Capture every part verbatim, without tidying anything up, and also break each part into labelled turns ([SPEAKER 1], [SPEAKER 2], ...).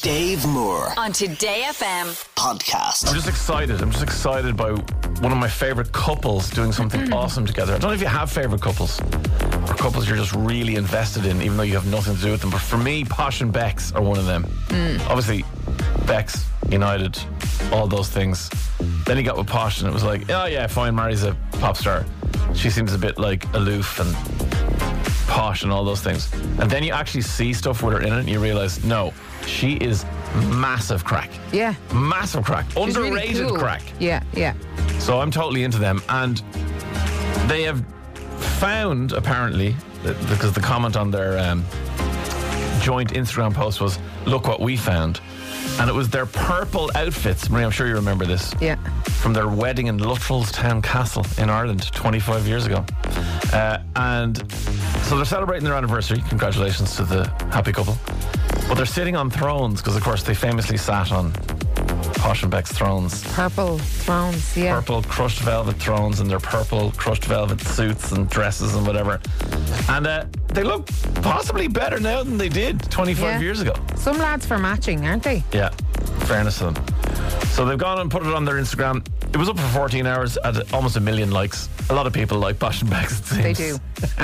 [SPEAKER 1] Dave Moore
[SPEAKER 2] on Today F M
[SPEAKER 1] podcast.
[SPEAKER 3] I'm just excited. I'm just excited by one of my favourite couples doing something awesome together. I don't know if you have favourite couples or couples you're just really invested in, even though you have nothing to do with them. But for me, Posh and Bex are one of them. Mm. Obviously, Bex, United, all those things. Then he got with Posh and it was like, oh yeah, fine, Mary's a pop star. She seems a bit like aloof and posh and all those things. And then you actually see stuff with her in it and you realise, no, she is massive crack.
[SPEAKER 4] Yeah.
[SPEAKER 3] Massive crack.
[SPEAKER 4] She's
[SPEAKER 3] Underrated
[SPEAKER 4] really cool.
[SPEAKER 3] crack.
[SPEAKER 4] Yeah, yeah.
[SPEAKER 3] So I'm totally into them. And they have found, apparently, because the comment on their um, joint Instagram post was, look what we found. And it was their purple outfits. Marie, I'm sure you remember this.
[SPEAKER 4] Yeah.
[SPEAKER 3] From their wedding in Luttrellstown Castle in Ireland twenty-five years ago. Uh, and so they're celebrating their anniversary. Congratulations to the happy couple. But they're sitting on thrones because, of course, they famously sat on Posh and Beck's thrones.
[SPEAKER 4] Purple thrones, yeah.
[SPEAKER 3] Purple crushed velvet thrones and their purple crushed velvet suits and dresses and whatever. And uh, they look possibly better now than they did twenty-five
[SPEAKER 4] Yeah.
[SPEAKER 3] years ago.
[SPEAKER 4] Some lads for matching, aren't they?
[SPEAKER 3] Yeah, fairness to them. So they've gone and put it on their Instagram. It was up for fourteen hours at almost a million likes. A lot of people like Posh and Bex, it seems.
[SPEAKER 4] They do.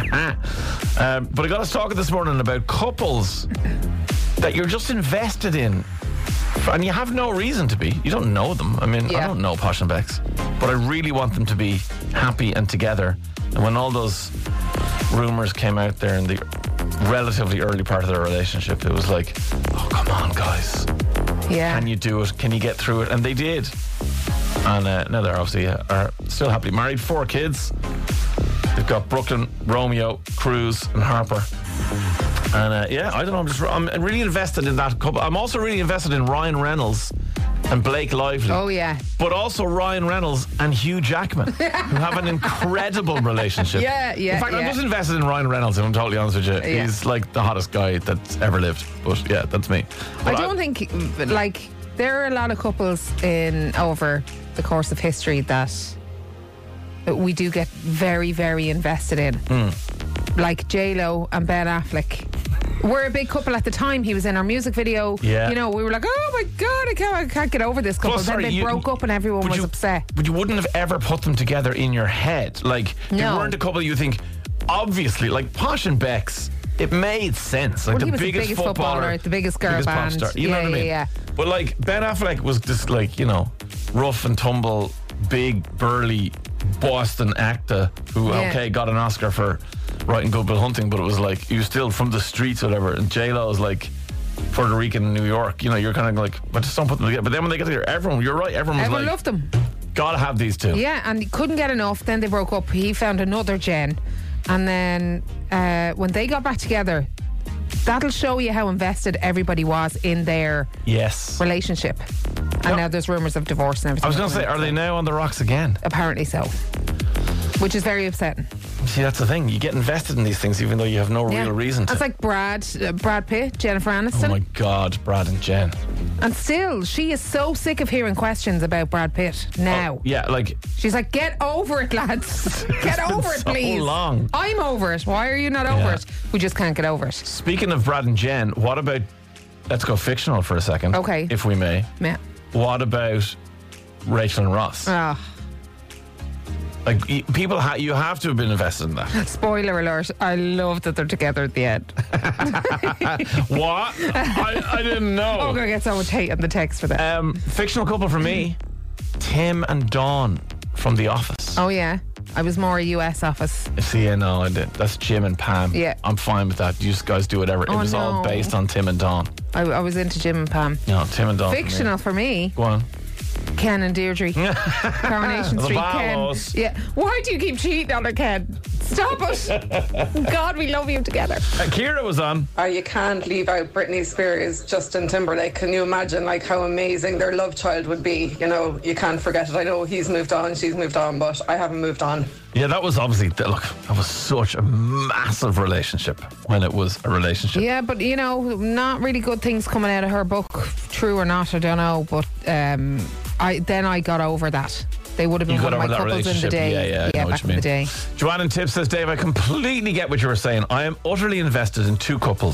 [SPEAKER 3] um, but I got us talking this morning about couples that you're just invested in. And you have no reason to be. You don't know them. I mean,
[SPEAKER 4] Yeah.
[SPEAKER 3] I don't know Posh and Bex. But I really want them to be happy and together. And when all those rumours came out there in the relatively early part of their relationship, it was like, oh, come on, guys.
[SPEAKER 4] Yeah.
[SPEAKER 3] Can you do it? Can you get through it? And they did. And uh, now they're obviously uh, are still happily married. Four kids. They've got Brooklyn, Romeo, Cruz, and Harper. And uh, yeah, I don't know. I'm just I'm really invested in that couple. I'm also really invested in Ryan Reynolds and Blake Lively.
[SPEAKER 4] Oh, yeah.
[SPEAKER 3] But also Ryan Reynolds and Hugh Jackman, who have an incredible relationship.
[SPEAKER 4] Yeah, yeah,
[SPEAKER 3] In fact, I'm
[SPEAKER 4] yeah.
[SPEAKER 3] just invested in Ryan Reynolds, if I'm totally honest with you.
[SPEAKER 4] Yeah.
[SPEAKER 3] He's like the hottest guy that's ever lived. But yeah, that's me. But
[SPEAKER 4] I don't think, like, there are a lot of couples in over the course of history that we do get very, very invested in.
[SPEAKER 3] Mm.
[SPEAKER 4] Like J-Lo and Ben Affleck. We're a big couple at the time. He was in our music video.
[SPEAKER 3] Yeah.
[SPEAKER 4] You know, we were like, oh my God, I can't, I can't get over this couple.
[SPEAKER 3] Well, sorry,
[SPEAKER 4] then they
[SPEAKER 3] you-
[SPEAKER 4] broke up and everyone
[SPEAKER 3] But
[SPEAKER 4] was
[SPEAKER 3] you-
[SPEAKER 4] upset.
[SPEAKER 3] But you wouldn't have ever put them together in your head. Like, they
[SPEAKER 4] No.
[SPEAKER 3] weren't a couple you think, obviously, like Posh and Bex, it made sense. Like
[SPEAKER 4] Well,
[SPEAKER 3] the
[SPEAKER 4] he was the
[SPEAKER 3] biggest,
[SPEAKER 4] biggest
[SPEAKER 3] footballer,
[SPEAKER 4] footballer, the biggest girl
[SPEAKER 3] biggest pop
[SPEAKER 4] band.
[SPEAKER 3] star. You know
[SPEAKER 4] Yeah,
[SPEAKER 3] what I mean?
[SPEAKER 4] yeah,
[SPEAKER 3] But like, Ben Affleck was just like, you know, rough and tumble, big, burly Boston actor who,
[SPEAKER 4] Yeah.
[SPEAKER 3] okay, got an Oscar for writing Good Will Hunting, but it was like, he was still from the streets or whatever. And J-Lo was like Puerto Rican in New York. You know, you're kind of like, but just don't put them together. But then when they get together, everyone, you're right, everyone was
[SPEAKER 4] Everyone
[SPEAKER 3] like,
[SPEAKER 4] loved them.
[SPEAKER 3] gotta have these two.
[SPEAKER 4] Yeah, and he couldn't get enough. Then they broke up. He found another Jen. And then uh, when they got back together, that'll show you how invested everybody was in their
[SPEAKER 3] Yes.
[SPEAKER 4] relationship. And
[SPEAKER 3] Yep.
[SPEAKER 4] now there's rumours of divorce and everything.
[SPEAKER 3] I was going to say, are they now on the rocks again?
[SPEAKER 4] Apparently so. Which is very upsetting.
[SPEAKER 3] See, that's the thing. You get invested in these things even though you have no
[SPEAKER 4] Yeah.
[SPEAKER 3] real reason to.
[SPEAKER 4] It's like Brad, uh, Brad Pitt, Jennifer
[SPEAKER 3] Oh
[SPEAKER 4] Aniston.
[SPEAKER 3] my God, Brad and Jen.
[SPEAKER 4] And still, she is so sick of hearing questions about Brad Pitt now.
[SPEAKER 3] Oh, yeah, like,
[SPEAKER 4] She's like, get over it, lads. Get
[SPEAKER 3] been
[SPEAKER 4] over it,
[SPEAKER 3] so
[SPEAKER 4] please.
[SPEAKER 3] long.
[SPEAKER 4] I'm over it. Why are you not over
[SPEAKER 3] Yeah.
[SPEAKER 4] it? We just can't get over it.
[SPEAKER 3] speaking of Brad and Jen, what about, let's go fictional for a second.
[SPEAKER 4] Okay.
[SPEAKER 3] If we may.
[SPEAKER 4] Yeah.
[SPEAKER 3] What about Rachel and Ross?
[SPEAKER 4] Ah.
[SPEAKER 3] Like, y- people, ha- you have to have been invested in that.
[SPEAKER 4] Spoiler alert, I love that they're together at the end.
[SPEAKER 3] What? I, I didn't know.
[SPEAKER 4] Oh, I'm going to get so much hate on the text for that.
[SPEAKER 3] Um, fictional couple for me, Tim and Dawn from The Office.
[SPEAKER 4] Oh, yeah. I was more a U S office.
[SPEAKER 3] See, yeah, no, I did. That's Jim and Pam.
[SPEAKER 4] Yeah.
[SPEAKER 3] I'm fine with that. You just guys do whatever.
[SPEAKER 4] Oh,
[SPEAKER 3] it was all
[SPEAKER 4] no.
[SPEAKER 3] based on Tim and Dawn.
[SPEAKER 4] I, I was into Jim and Pam.
[SPEAKER 3] No, Tim and Dawn. for me.
[SPEAKER 4] Fictional for me,
[SPEAKER 3] Go on.
[SPEAKER 4] Ken and Deirdre. Coronation
[SPEAKER 3] The
[SPEAKER 4] Street,
[SPEAKER 3] Barlows.
[SPEAKER 4] Ken. Yeah. Why do you keep cheating on her, Ken? Stop it. God, we love you together.
[SPEAKER 3] Uh, Ciara was on.
[SPEAKER 5] Oh, you can't leave out Britney Spears, Justin Timberlake. Can you imagine like how amazing their love child would be? You know, you can't forget it. I know he's moved on, she's moved on, but I haven't moved on.
[SPEAKER 3] Yeah, that was obviously, look, that was such a massive relationship when it was a relationship.
[SPEAKER 4] Yeah, but you know, not really good things coming out of her book. True or not, I don't know. But um, I then I got over that. They would have been
[SPEAKER 3] You
[SPEAKER 4] one
[SPEAKER 3] got
[SPEAKER 4] of my
[SPEAKER 3] over that
[SPEAKER 4] couples in the
[SPEAKER 3] relationship.
[SPEAKER 4] day.
[SPEAKER 3] Yeah, yeah, I know what
[SPEAKER 4] back
[SPEAKER 3] you
[SPEAKER 4] in
[SPEAKER 3] mean.
[SPEAKER 4] the day.
[SPEAKER 3] Joanne and Tip says, Dave, I completely get what you were saying. I am utterly invested in two couples.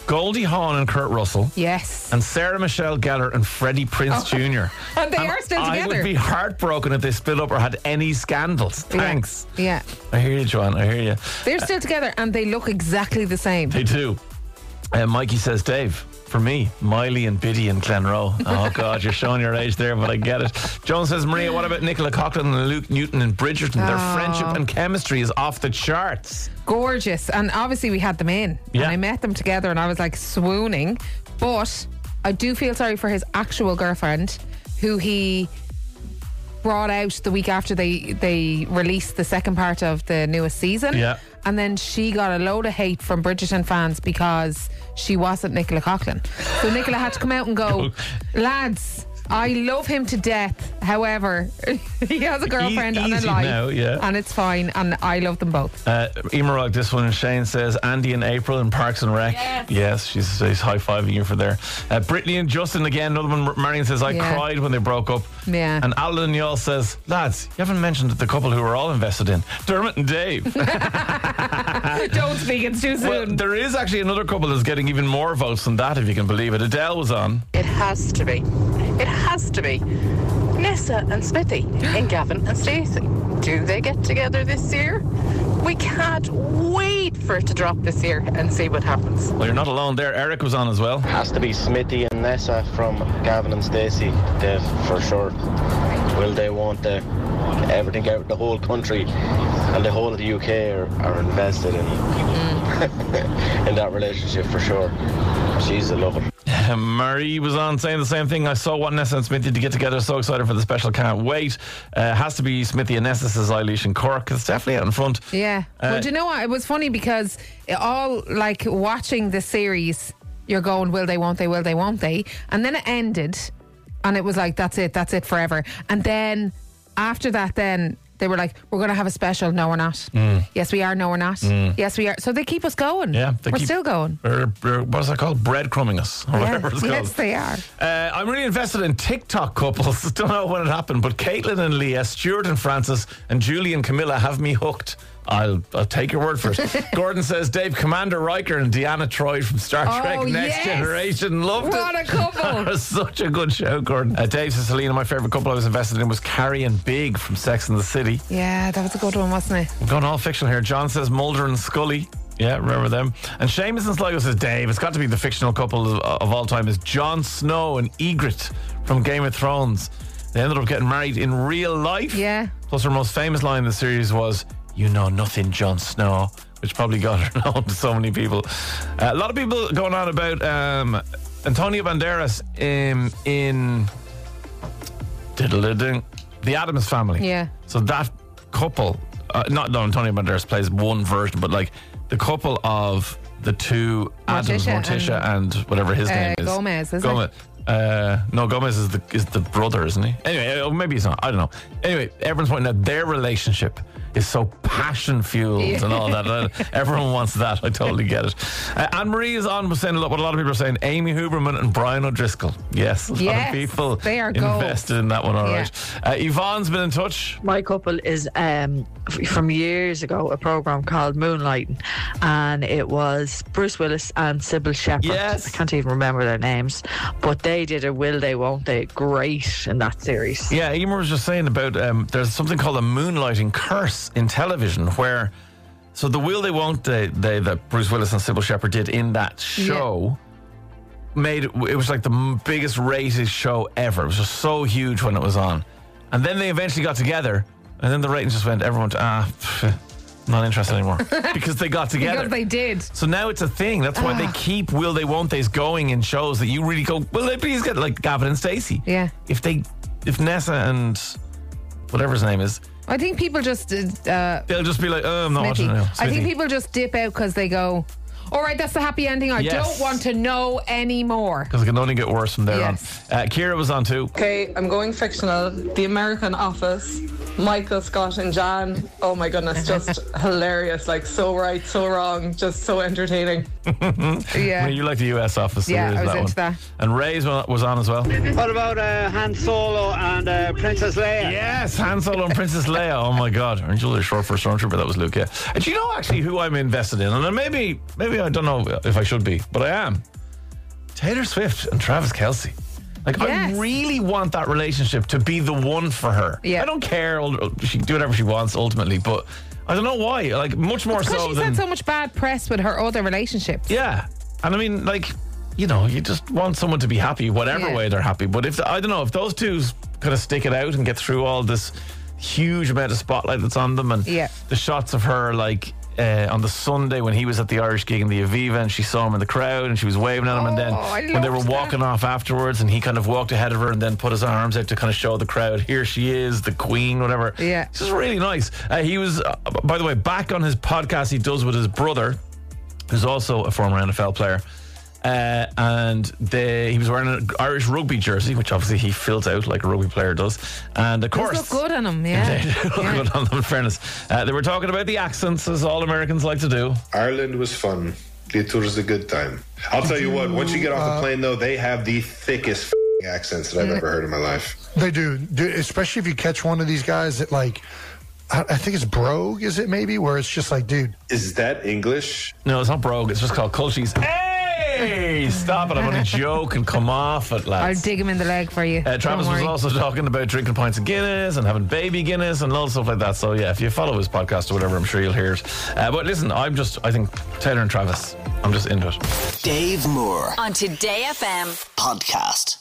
[SPEAKER 3] Goldie Hawn and Kurt Russell.
[SPEAKER 4] Yes.
[SPEAKER 3] And Sarah Michelle Gellar and Freddie Prinze Junior
[SPEAKER 4] And they are still
[SPEAKER 3] I
[SPEAKER 4] together.
[SPEAKER 3] would be heartbroken if they split up or had any scandals. Thanks.
[SPEAKER 4] Yeah.
[SPEAKER 3] I hear you, Joanne. I hear you.
[SPEAKER 4] They're still together and they look exactly the same.
[SPEAKER 3] They do. Uh, Mikey says, Dave, for me, Miley and Biddy and Glenroe. Oh, God, you're showing your age there, but I get it. Joan says, Maria, what about Nicola Coughlan and Luke Newton and Bridgerton? Their
[SPEAKER 4] Oh.
[SPEAKER 3] friendship and chemistry is off the charts.
[SPEAKER 4] Gorgeous. And obviously we had them in.
[SPEAKER 3] Yeah.
[SPEAKER 4] And I met them together and I was like swooning. But I do feel sorry for his actual girlfriend, who he brought out the week after they, they released the second part of the newest season.
[SPEAKER 3] Yeah.
[SPEAKER 4] And then she got a load of hate from Bridgerton fans because she wasn't Nicola Coughlan. So Nicola had to come out and go, lads, I love him to death. However, he has a girlfriend
[SPEAKER 3] E-
[SPEAKER 4] and a
[SPEAKER 3] easy
[SPEAKER 4] life.
[SPEAKER 3] now, yeah.
[SPEAKER 4] And it's fine. And I love them both.
[SPEAKER 3] Uh, Emerald, this one, Shane says, Andy and April in Parks and Rec.
[SPEAKER 4] Yes.
[SPEAKER 3] Yes, she's, she's high-fiving you for there. Uh, Brittany and Justin, again, another one. Marion says, I
[SPEAKER 4] Yeah.
[SPEAKER 3] cried when they broke up.
[SPEAKER 4] Yeah.
[SPEAKER 3] And Alan Yall says, lads, you haven't mentioned the couple who we're all invested in. Dermot and Dave.
[SPEAKER 4] Don't speak, it's too
[SPEAKER 3] Well,
[SPEAKER 4] soon.
[SPEAKER 3] there is actually another couple that's getting even more votes than that, if you can believe it. Adele was on.
[SPEAKER 1] It has to be. It has to be. Nessa and Smithy and Gavin and Stacey. Do they get together this year? We can't wait for it to drop this year and see what happens.
[SPEAKER 3] Well, you're not alone there. Eric was on as well.
[SPEAKER 2] Has to be Smithy and Nessa from Gavin and Stacey, Dave, for sure. Will they, won't they? Everything out the whole country and the whole of the U K are, are invested in in that relationship for sure. She's a lover.
[SPEAKER 3] Marie was on saying the same thing. I so want Nessa and Smithy to get together. So excited for the special. Can't wait. Uh, has to be Smithy and Nessa, says Eilish and Cork. It's definitely out in front.
[SPEAKER 4] Yeah.
[SPEAKER 3] Uh,
[SPEAKER 4] well, do you know what? It was funny because it all, like, watching the series, you're going, will they, won't they, will they, won't they? And then it ended and it was like, that's it, that's it forever. And then after that, then they were like, we're going to have a special. No, we're not.
[SPEAKER 3] Mm.
[SPEAKER 4] Yes, we are. No, we're not. Yes, we are. So they keep us going.
[SPEAKER 3] Yeah, they
[SPEAKER 4] we're
[SPEAKER 3] keep-
[SPEAKER 4] still going.
[SPEAKER 3] Or, or what's that called? Breadcrumbing us, or
[SPEAKER 4] Yeah.
[SPEAKER 3] whatever it's called.
[SPEAKER 4] Yes, they are.
[SPEAKER 3] Uh, I'm really invested in TikTok couples. Don't know when it happened, but Caitlin and Leah, Stuart and Francis, and Julie and Camilla have me hooked. I'll, I'll take your word for it. Gordon says, Dave, Commander Riker and Deanna Troy from Star
[SPEAKER 4] Oh,
[SPEAKER 3] Trek Next
[SPEAKER 4] yes.
[SPEAKER 3] Generation. Loved
[SPEAKER 4] What
[SPEAKER 3] it.
[SPEAKER 4] a couple.
[SPEAKER 3] Such a good show, Gordon. Uh, Dave says, Selena, my favourite couple I was invested in was Carrie and Big from Sex and the City.
[SPEAKER 4] Yeah, that was a good one, wasn't it?
[SPEAKER 3] I'm going all fictional here. John says Mulder and Scully. Yeah, remember them. And Seamus in Sligo says, Dave, it's got to be the fictional couple of, of all time is Jon Snow and Ygritte from Game of Thrones. They ended up getting married in real life.
[SPEAKER 4] Yeah.
[SPEAKER 3] Plus, her most famous line in the series was, you know nothing, Jon Snow, which probably got her known to so many people. Uh, a lot of people going on about um, Antonio Banderas in, in diddle-diddle-ding, The Addams Family.
[SPEAKER 4] Yeah.
[SPEAKER 3] So that couple, uh, not no, Antonio Banderas plays one version, but like the couple of the two Adams,
[SPEAKER 4] Morticia
[SPEAKER 3] Morticia and, whatever his
[SPEAKER 4] uh,
[SPEAKER 3] name is.
[SPEAKER 4] Gomez, is it?
[SPEAKER 3] Gomez. Uh, no, Gomez is the is the brother, isn't he? Anyway, uh, maybe he's not. I don't know. Anyway, everyone's pointing out their relationship is so passion fueled
[SPEAKER 4] Yeah.
[SPEAKER 3] and all that. Uh, Everyone wants that. I totally get it. Uh, Anne Marie is on was saying a lot. What a lot of people are saying: Amy Huberman and Brian O'Driscoll. Yes, a lot
[SPEAKER 4] Yes,
[SPEAKER 3] of people
[SPEAKER 4] they are gold.
[SPEAKER 3] invested in that one. All
[SPEAKER 4] Yeah.
[SPEAKER 3] right. Uh, Yvonne's been in touch.
[SPEAKER 6] My couple is um, f- from years ago, a program called Moonlighting, and it was Bruce Willis and Sybil Shepherd.
[SPEAKER 3] Yes.
[SPEAKER 6] I can't even remember their names, but they did a will they, won't they, great in that series.
[SPEAKER 3] Yeah, Emer was just saying about um, there's something called a moonlighting curse in television where, so the will they won't they, they that Bruce Willis and Sybil Shepherd did in that show made it, it was like the m- biggest rated show ever. It was just so huge when it was on, and then they eventually got together, and then the ratings just went. Everyone ah, pff, not interested anymore because they got together.
[SPEAKER 4] Because they did.
[SPEAKER 3] So now it's a thing. That's why they keep will they won't they's going in shows that you really go, will they please get, like Gavin and Stacey.
[SPEAKER 4] Yeah.
[SPEAKER 3] If they, if Nessa and whatever his name is,
[SPEAKER 4] I think people just uh,
[SPEAKER 3] they'll just be like, oh, I'm not
[SPEAKER 4] Smithy.
[SPEAKER 3] watching it now.
[SPEAKER 4] I think
[SPEAKER 3] Smithy.
[SPEAKER 4] people just dip out because they go, all right, that's the happy ending. I
[SPEAKER 3] Yes.
[SPEAKER 4] don't want to know anymore.
[SPEAKER 3] Because it can only get worse from there
[SPEAKER 4] Yes.
[SPEAKER 3] on. Uh, Kira was on too.
[SPEAKER 5] Okay, I'm going fictional. The American Office. Michael Scott and Jan. Oh my goodness, just hilarious. Like so right, so wrong, just so entertaining.
[SPEAKER 3] I
[SPEAKER 4] Yeah.
[SPEAKER 3] mean, you like the U S Office. so
[SPEAKER 4] Yeah,
[SPEAKER 3] there is
[SPEAKER 4] I was
[SPEAKER 3] that
[SPEAKER 4] into
[SPEAKER 3] one.
[SPEAKER 4] that.
[SPEAKER 3] And Ray's wa- was on as well.
[SPEAKER 7] What about uh, Han Solo and uh, Princess Leia?
[SPEAKER 3] Yes, Han Solo and Princess Leia. Oh my God, aren't you really short for a stormtrooper? That was Luke. Yeah. And do you know actually who I'm invested in? And then maybe, maybe maybe I don't know if I should be, but I am. Taylor Swift and Travis Kelce. Like,
[SPEAKER 4] Yes.
[SPEAKER 3] I really want that relationship to be the one for her.
[SPEAKER 4] Yeah.
[SPEAKER 3] I don't care. She can do whatever she wants ultimately, but I don't know why. Like, much more
[SPEAKER 4] Because
[SPEAKER 3] so
[SPEAKER 4] she's
[SPEAKER 3] than...
[SPEAKER 4] had so much bad press with her other relationships.
[SPEAKER 3] Yeah. And I mean, like, you know, you just want someone to be happy, whatever
[SPEAKER 4] Yeah.
[SPEAKER 3] way they're happy. But if, I don't know, if those two kind of stick it out and get through all this huge amount of spotlight that's on them, and
[SPEAKER 4] Yeah.
[SPEAKER 3] the shots of her, like, uh, on the Sunday when he was at the Irish gig in the Aviva and she saw him in the crowd and she was waving at him, and then
[SPEAKER 4] Oh, I
[SPEAKER 3] when they were
[SPEAKER 4] loved that.
[SPEAKER 3] walking off afterwards and he kind of walked ahead of her and then put his arms out to kind of show the crowd, here she is, the queen, whatever.
[SPEAKER 4] Yeah.
[SPEAKER 3] This is really nice. Uh, he was, uh, by the way, back on his podcast he does with his brother, who's also a former N F L player. Uh, and they, he was wearing an Irish rugby jersey, which obviously he fills out like a rugby player does. And of course,
[SPEAKER 4] Those look good on him, yeah.
[SPEAKER 3] they do look
[SPEAKER 4] Yeah.
[SPEAKER 3] good on them, in fairness. Uh, they were talking about the accents, as all Americans like to do.
[SPEAKER 8] Ireland was fun. It was a good time. I'll tell you what, once you get off the plane, though, they have the thickest f***ing accents that I've ever heard in my life.
[SPEAKER 9] They do, Dude, especially if you catch one of these guys that, like, I I think it's Brogue, is it maybe? Where it's just like, dude.
[SPEAKER 8] Is that English?
[SPEAKER 3] No, it's not brogue. It's just called culchies. Hey, stop it. I'm only joking. Come off it,
[SPEAKER 4] I'll
[SPEAKER 3] lads.
[SPEAKER 4] dig him in the leg for you.
[SPEAKER 3] Uh, Travis
[SPEAKER 4] Don't
[SPEAKER 3] was
[SPEAKER 4] worry.
[SPEAKER 3] also talking about drinking pints of Guinness and having baby Guinness and all stuff like that. So yeah, if you follow his podcast or whatever, I'm sure you'll hear it. Uh, but listen, I'm just, I think Taylor and Travis, I'm just into it.
[SPEAKER 10] Dave Moore
[SPEAKER 11] on Today F M
[SPEAKER 10] podcast.